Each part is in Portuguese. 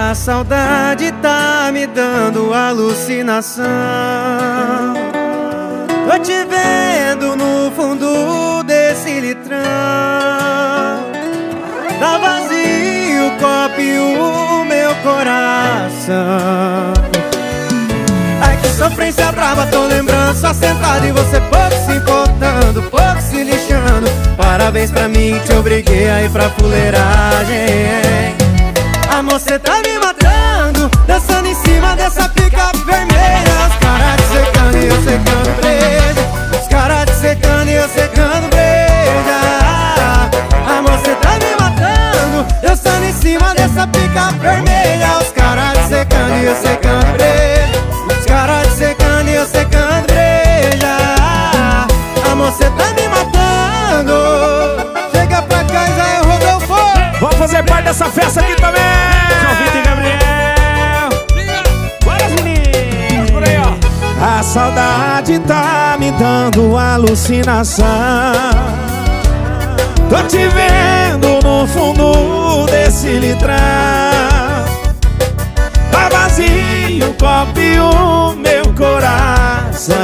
A saudade tá me dando alucinação. Tô te vendo no fundo desse litrão. Tá vazio o copo e o meu coração. Ai, que sofrência brava, tô lembrando. Só sentado e você pouco se importando, pouco se lixando. Parabéns pra mim, te obriguei a ir pra fuleiragem. Amor, cê tá me matando, dançando em cima dessa picape vermelha. Os caras te secando e eu secando breja. Os caras te secando e eu secando breja. Amor, cê tá me matando, dançando em cima dessa picape vermelha. Os caras te secando e eu secando breja. Os caras te secando e eu secando breja. Amor, cê tá me matando. Chega pra cá, Israel Rodolfo. Vamos fazer parte dessa festa aqui também. João Vitor e Gabriel. Bora, meninos. Por aí, ó. A saudade tá me dando alucinação. Tô te vendo no fundo desse litrão. Tá vazio o copo e o meu coração.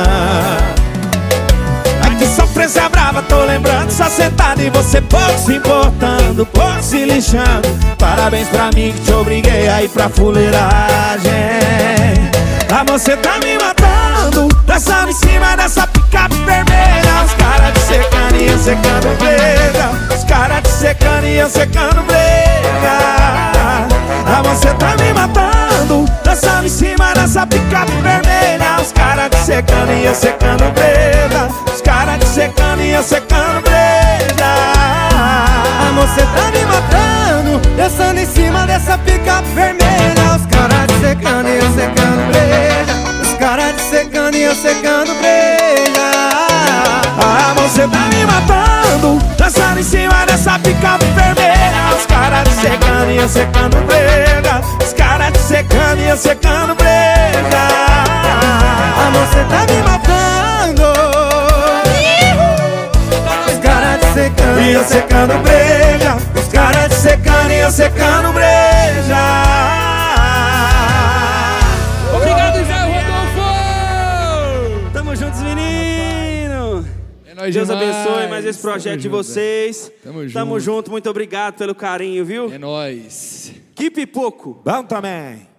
Que sofrência brava, tô lembrando. Só sentado e você pouco se importando, pouco se lixando. Parabéns pra mim que te obriguei a ir pra fuleiragem. Amor, cê tá me matando, dançando em cima dessa picape vermelha. Os caras te secando e eu secando brega. Os caras te secando e eu secando brega. Amor, cê tá me matando, dançando em cima dessa picape vermelha. Os caras te secando e eu secando brega. Os caras te secando e eu secando breja. Amor, cê tá me matando, dançando em cima dessa picape vermelha. Os caras te secando e eu secando breja. Os caras te secando e eu secando breja. Amor, cê tá me matando, dançando em cima dessa picape vermelha. Os caras te secando e eu secando breja. Os caras te secando e eu secando breja. Amor, cê tá me matando. Os caras te secando e eu secando breja. Os caras te secando e eu secando breja. Obrigado, Israel Rodolfo. Tamo juntos, menino. É nóis Deus demais. abençoe mais esse projeto de vocês. Tamo junto. Muito obrigado pelo carinho, viu? É nóis. Que pipoco. Bom também.